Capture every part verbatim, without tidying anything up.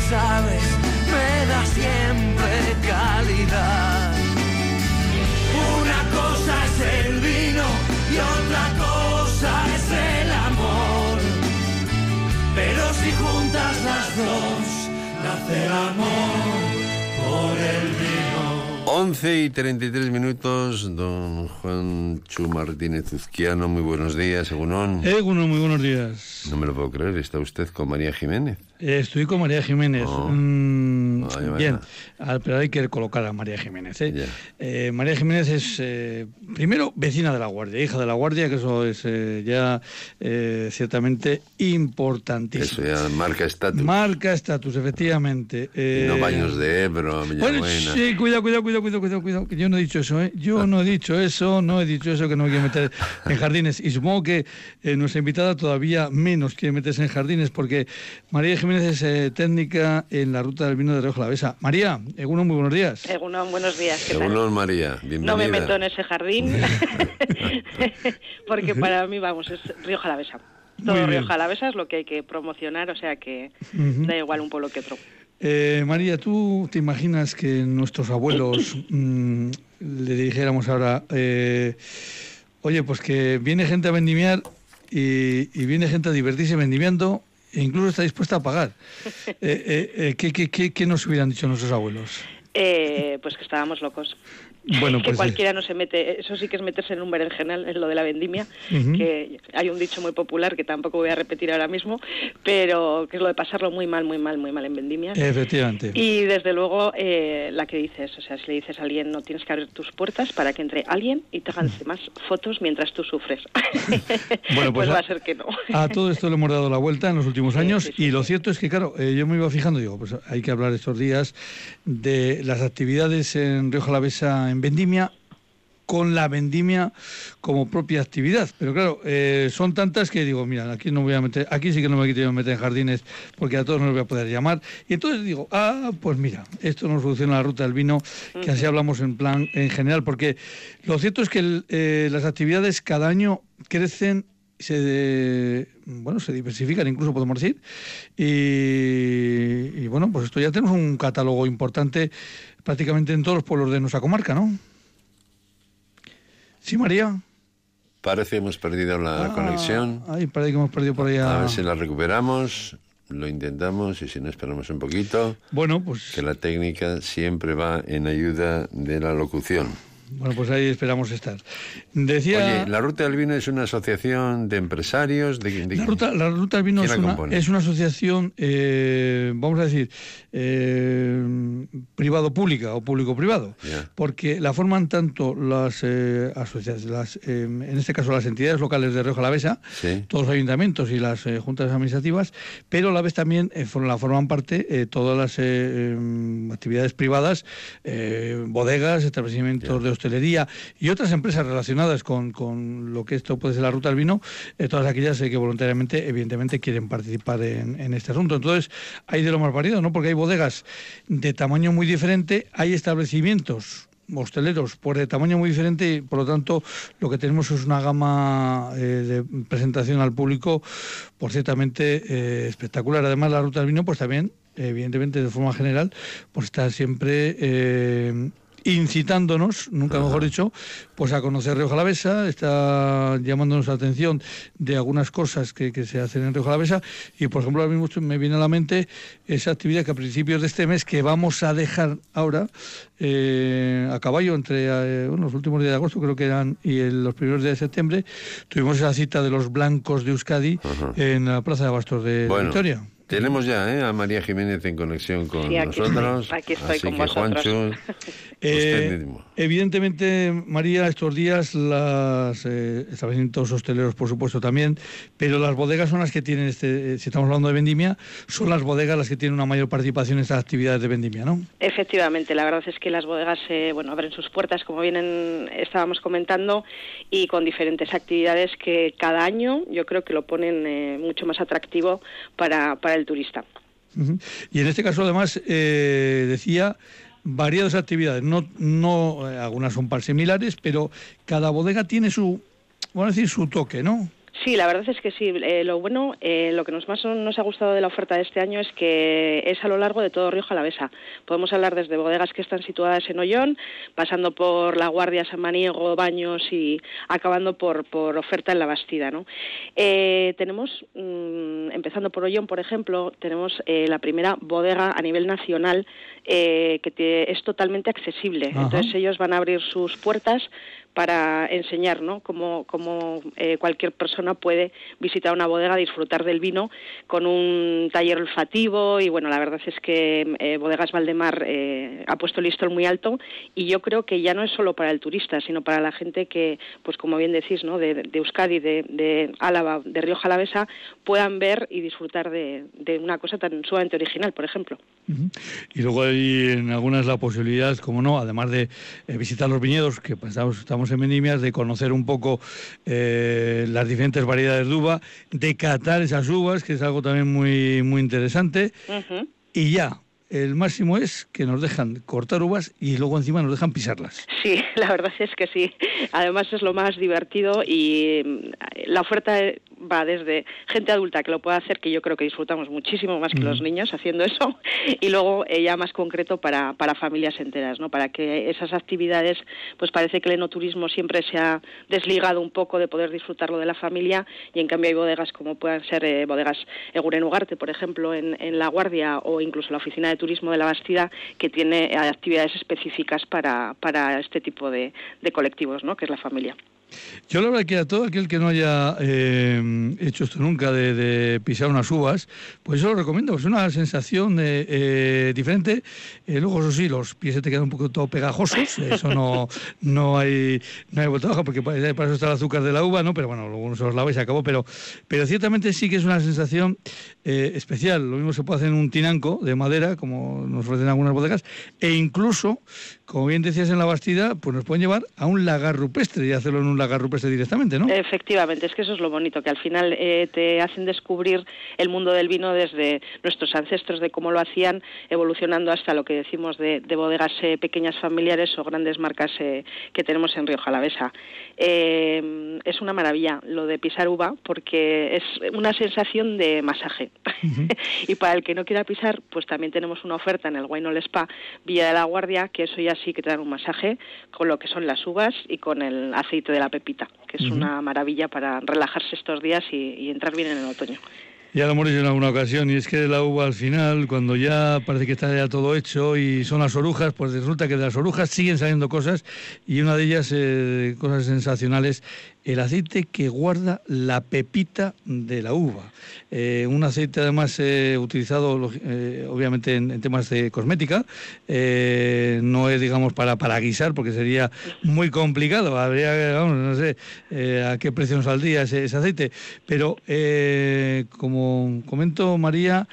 sabes, me da siempre calidad. Una cosa es el vino y otra cosa es el amor, pero si juntas las dos, nace el amor por el vino. once y treinta y tres minutos, don Juancho Martínez Uzquiano, muy buenos días, Egunon. Egunon, muy buenos días. No me lo puedo creer, ¿está usted con María Jiménez? Eh, estoy con María Jiménez. Oh. Mm, Vaya, vaya. bien, ah, pero hay que colocar a María Jiménez. ¿eh? Yeah. Eh, María Jiménez es, eh, primero, vecina de La Guardia, hija de La Guardia, que eso es eh, ya eh, ciertamente importantísimo. Eso ya marca estatus. Marca estatus, efectivamente. Eh, Y no Baños de Ebro, Bueno, Villabuena. sí, cuidado, cuidado, cuidado, cuidado, cuidado, cuidado, que yo no he dicho eso, ¿eh? Yo no he dicho eso, no he dicho eso, que no me quiero meter en jardines. Y supongo que eh, nuestra invitada todavía menos quiere meterse en jardines, porque María Jiménez es eh, técnica en la ruta del vino de Rioja Alavesa. María, Egunon, muy buenos días. Egunon, buenos días. ¿Qué tal? Egunon, María, bienvenida. No me meto en ese jardín, porque para mí, vamos, es Rioja Alavesa. Todo Rioja Alavesa es lo que hay que promocionar, o sea que uh-huh. da igual un pueblo que otro. Eh, María, ¿tú te imaginas que nuestros abuelos mmm, le dijéramos ahora, eh, oye, pues que viene gente a vendimiar y, y viene gente a divertirse vendimiando e incluso está dispuesta a pagar? Eh, eh, eh, ¿qué, qué, qué, ¿Qué nos hubieran dicho nuestros abuelos? Eh, pues que estábamos locos. Bueno, pues que cualquiera no se mete, eso sí que es meterse en un berenjenal, en lo de la vendimia, uh-huh. que hay un dicho muy popular que tampoco voy a repetir ahora mismo, pero que es lo de pasarlo muy mal, muy mal, muy mal en vendimias. Efectivamente. Y desde luego eh, la que dices, o sea, si le dices a alguien no tienes que abrir tus puertas para que entre alguien y te hagan más fotos mientras tú sufres. Bueno, pues, pues a, va a ser que no. A todo esto le hemos dado la vuelta en los últimos años sí, sí, sí, y lo sí. cierto es que, claro, eh, yo me iba fijando, digo, pues hay que hablar estos días de las actividades en Rioja Alavesa en vendimia, con la vendimia como propia actividad. Pero claro, eh, son tantas que digo, mira, aquí no voy a meter, aquí sí que no me quiero meter en jardines porque a todos no los voy a poder llamar. Y entonces digo, ah, pues mira, esto nos soluciona la ruta del vino, que así hablamos en plan en general, porque lo cierto es que el, eh, las actividades cada año crecen, se de, bueno, se diversifican incluso, podemos decir, y, y bueno, pues esto ya tenemos un catálogo importante prácticamente en todos los pueblos de nuestra comarca, ¿no? ¿Sí, María? Parece que hemos perdido la ah, conexión. Ay, parece que hemos perdido por allá. A ver si la recuperamos, lo intentamos y si no esperamos un poquito. Bueno, pues... Que la técnica siempre va en ayuda de la locución. Bueno, pues ahí esperamos estar. Decía... Oye, la Ruta del Vino es una asociación de empresarios... De, de... La, ruta, la Ruta del Vino es una, es una asociación, eh, vamos a decir, eh, privado-pública o público-privado, yeah. porque la forman tanto las eh, asociaciones, las, eh, en este caso las entidades locales de Rioja Alavesa, sí. todos los ayuntamientos y las eh, juntas administrativas, pero a la vez también eh, la forman parte eh, todas las eh, eh, actividades privadas, eh, bodegas, establecimientos yeah. de hostelería y otras empresas relacionadas con, con lo que esto puede ser la Ruta del Vino, eh, todas aquellas eh, que voluntariamente, evidentemente, quieren participar en, en este asunto. Entonces, hay de lo más variado, ¿no? Porque hay bodegas de tamaño muy diferente, hay establecimientos hosteleros pues de tamaño muy diferente y por lo tanto lo que tenemos es una gama eh, de presentación al público por ciertamente eh, espectacular. Además, la Ruta del Vino pues también, evidentemente, de forma general, pues está siempre... Eh, incitándonos, nunca mejor dicho, pues a conocer Rioja Alavesa, está llamándonos la atención de algunas cosas que, que se hacen en Rioja Alavesa y, por ejemplo, ahora mismo me viene a la mente esa actividad que a principios de este mes, que vamos a dejar ahora eh, a caballo entre eh, bueno, los últimos días de agosto, creo que eran, y el, los primeros días de septiembre, tuvimos esa cita de los blancos de Euskadi uh-huh. en la Plaza de Abastos de, bueno. de Vitoria. Tenemos ya ¿eh? a María Jiménez en conexión con sí, aquí nosotros. Estoy, aquí estoy así con que, vosotros. Juancho, eh, evidentemente, María, estos días los eh, establecimientos hosteleros, por supuesto, también, pero las bodegas son las que tienen, este, eh, si estamos hablando de vendimia, son las bodegas las que tienen una mayor participación en estas actividades de vendimia, ¿no? Efectivamente, la verdad es que las bodegas eh, bueno, abren sus puertas, como bien en, estábamos comentando, y con diferentes actividades que cada año yo creo que lo ponen eh, mucho más atractivo para, para el turista. Uh-huh. Y en este caso, además, eh, decía, variadas actividades, no, no eh, algunas son similares, pero cada bodega tiene su, vamos a decir, su toque, ¿no? Sí, la verdad es que sí. Eh, lo bueno, eh, lo que nos más nos ha gustado de la oferta de este año es que es a lo largo de todo Rioja Alavesa. Podemos hablar desde bodegas que están situadas en Ollón, pasando por La Guardia, San Maniego, Baños y acabando por, por oferta en La Bastida, ¿no? Eh, tenemos, mmm, empezando por Ollón, por ejemplo, tenemos eh, la primera bodega a nivel nacional eh, que te, es totalmente accesible. Ajá. Entonces ellos van a abrir sus puertas para enseñar, ¿no?, cómo, cómo eh, cualquier persona puede visitar una bodega, disfrutar del vino con un taller olfativo y bueno, la verdad es que eh, Bodegas Valdemar eh, ha puesto el listón muy alto y yo creo que ya no es solo para el turista, sino para la gente que, pues como bien decís, ¿no?, de, de Euskadi, de, de Álava, de Rioja Alavesa, puedan ver y disfrutar de, de una cosa tan sumamente original, por ejemplo. Uh-huh. Y luego hay en algunas la posibilidad, como no, además de eh, visitar los viñedos, que estamos, estamos en Vendimias, de conocer un poco eh, las diferentes variedades de uva, de catar esas uvas, que es algo también muy, muy interesante. Uh-huh. Y ya, el máximo es que nos dejan cortar uvas y luego encima nos dejan pisarlas. Sí, la verdad es que sí. Además es lo más divertido y la oferta va desde gente adulta que lo puede hacer, que yo creo que disfrutamos muchísimo más que mm. los niños haciendo eso, y luego eh, ya más concreto para, para familias enteras, ¿no? Para que esas actividades, pues parece que el enoturismo siempre se ha desligado un poco de poder disfrutarlo de la familia, y en cambio hay bodegas como puedan ser eh, bodegas Eguren Ugarte, por ejemplo, en, en La Guardia, o incluso la Oficina de Turismo de La Bastida, que tiene eh, actividades específicas para, para este tipo de, de colectivos, ¿no?, que es la familia. Yo la verdad que a todo aquel que no haya eh, hecho esto nunca de, de pisar unas uvas, pues yo lo recomiendo, es una sensación eh, eh, diferente. Eh, luego, eso sí, los pies se te quedan un poco todo pegajosos, eso no no hay no hay vuelta abajo, porque para, para eso está el azúcar de la uva, ¿no? Pero bueno, luego uno se los lava y se acabó, pero, pero ciertamente sí que es una sensación eh, especial. Lo mismo se puede hacer en un tinanco de madera, como nos ofrecen algunas bodegas, e incluso, como bien decías en La Bastida, pues nos pueden llevar a un lagar rupestre y hacerlo en un lagar rupestre directamente, ¿no? Efectivamente, es que eso es lo bonito, que al final eh, te hacen descubrir el mundo del vino desde nuestros ancestros, de cómo lo hacían, evolucionando hasta lo que decimos de, de bodegas eh, pequeñas familiares o grandes marcas eh, que tenemos en Rioja Alavesa. Eh, es una maravilla lo de pisar uva, porque es una sensación de masaje. Uh-huh. Y para el que no quiera pisar, pues también tenemos una oferta en el Wine All Spa Villa de la Guardia, que eso ya sí que te dan un masaje con lo que son las uvas y con el aceite de la pepita, que es uh-huh. una maravilla para relajarse estos días y, y entrar bien en el otoño. Ya lo hemos dicho en alguna ocasión, y es que la uva al final, cuando ya parece que está ya todo hecho y son las orujas, pues resulta que de las orujas siguen saliendo cosas, y una de ellas, eh, cosas sensacionales, el aceite que guarda la pepita de la uva. Eh, un aceite además eh, utilizado eh, obviamente en, en temas de cosmética, eh, no es, digamos, para, para guisar, porque sería muy complicado, habría, vamos, no sé eh, a qué precio nos saldría ese, ese aceite, pero eh, como comento, María,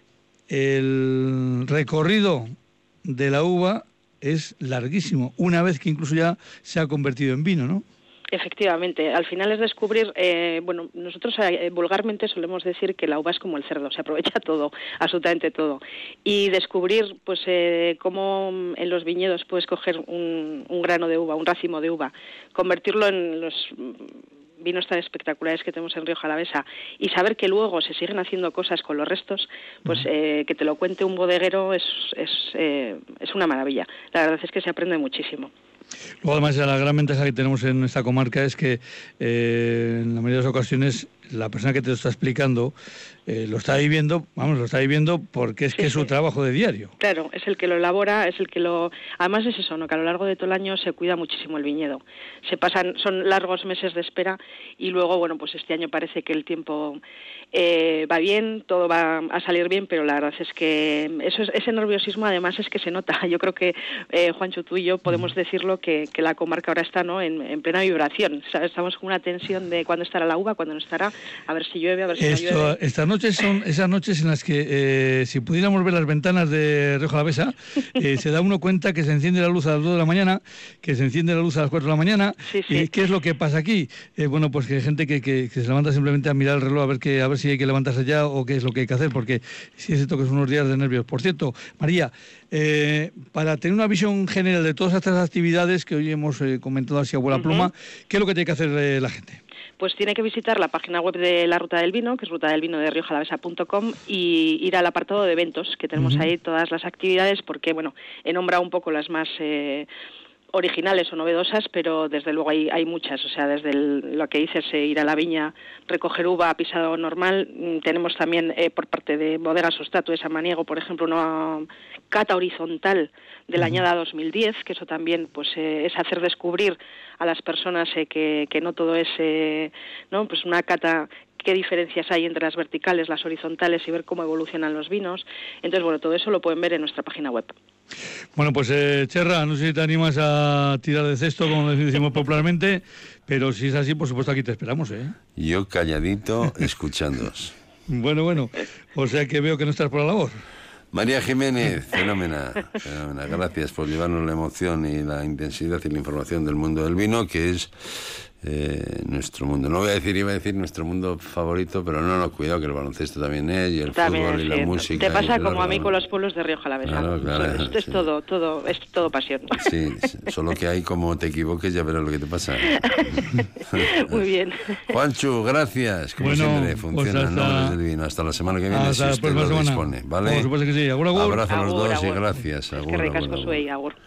el recorrido de la uva es larguísimo, una vez que incluso ya se ha convertido en vino, ¿no? Efectivamente, al final es descubrir, eh, bueno, nosotros eh, vulgarmente solemos decir que la uva es como el cerdo, se aprovecha todo, absolutamente todo, y descubrir pues eh, cómo en los viñedos puedes coger un, un grano de uva, un racimo de uva, convertirlo en los vinos tan espectaculares que tenemos en Rioja Alavesa, y saber que luego se siguen haciendo cosas con los restos, pues eh, que te lo cuente un bodeguero es, es, eh, es una maravilla. La verdad es que se aprende muchísimo. Luego, además, la gran ventaja que tenemos en esta comarca es que eh, en la mayoría de las ocasiones la persona que te lo está explicando eh, lo está viviendo, vamos, lo está viviendo porque es sí, que es su sí. trabajo de diario. Claro, es el que lo elabora, es el que lo... Además es eso, ¿no?, que a lo largo de todo el año se cuida muchísimo el viñedo. Se pasan, son largos meses de espera, y luego, bueno, pues este año parece que el tiempo eh, va bien, todo va a salir bien, pero la verdad es que eso es, ese nerviosismo además es que se nota. Yo creo que, eh, Juancho, tú y yo podemos decirlo, que, que la comarca ahora está, ¿no?, en, en plena vibración. O sea, estamos con una tensión de cuándo estará la uva, cuándo no estará, a ver si llueve, a ver si Esto, no llueve. Estas noches son esas noches en las que eh, si pudiéramos ver las ventanas de Rioja Alavesa, eh, se da uno cuenta que se enciende la luz a las dos de la mañana, que se enciende la luz a las cuatro de la mañana. Sí, sí. ¿Y qué es lo que pasa aquí? Eh, bueno, pues que hay gente que, que, que se levanta simplemente a mirar el reloj a ver que a ver si hay que levantarse ya o qué es lo que hay que hacer, porque si es cierto que son unos días de nervios. Por cierto, María, eh, para tener una visión general de todas estas actividades que hoy hemos eh, comentado así a vuela pluma, uh-huh. ¿qué es lo que tiene que hacer eh, la gente? pues tiene que visitar la página web de la Ruta del Vino, que es ruta del vino de rioja alavesa punto com, y ir al apartado de eventos, que tenemos uh-huh. ahí todas las actividades, porque, bueno, he nombrado un poco las más eh, originales o novedosas, pero desde luego hay, hay muchas. O sea, desde el, lo que dices, eh, ir a la viña, recoger uva a pisado normal. Mm, tenemos también eh, por parte de Bodegas Ostatu de Samaniego, por ejemplo, una cata horizontal de la añada dos mil diez, que eso también pues eh, es hacer descubrir a las personas eh, que, que no todo es eh, no pues una cata, qué diferencias hay entre las verticales, las horizontales y ver cómo evolucionan los vinos. Entonces, bueno, todo eso lo pueden ver en nuestra página web. Bueno, pues eh, Cherra, no sé si te animas a tirar de cesto, como decimos popularmente, pero si es así, por supuesto aquí te esperamos, ¿eh? Yo calladito, escuchándoos. Bueno, bueno, o sea que veo que no estás por la labor. María Jiménez, fenómena, fenómena. Gracias por llevarnos la emoción y la intensidad y la información del mundo del vino, que es eh, nuestro mundo. No voy a decir, iba a decir nuestro mundo favorito, pero no, no, cuidado, que el baloncesto también es, y el también, fútbol y sí. la música. Te pasa como claro, a mí con los pueblos de Rioja Alavesa. Claro, claro, esto es sí. todo, todo, es todo pasión. Sí, solo que hay como te equivoques, ya verás lo que te pasa. Muy bien. Juanchu, gracias. Como bueno, siempre, funciona, pues hasta, Nobles del Vino. Hasta la semana que viene, hasta si usted lo semana. dispone, ¿vale? Por supuesto que sí. Agur, agur. Abrazo a los Agur, dos agur. y gracias. Es que ricasco, Suey, agur.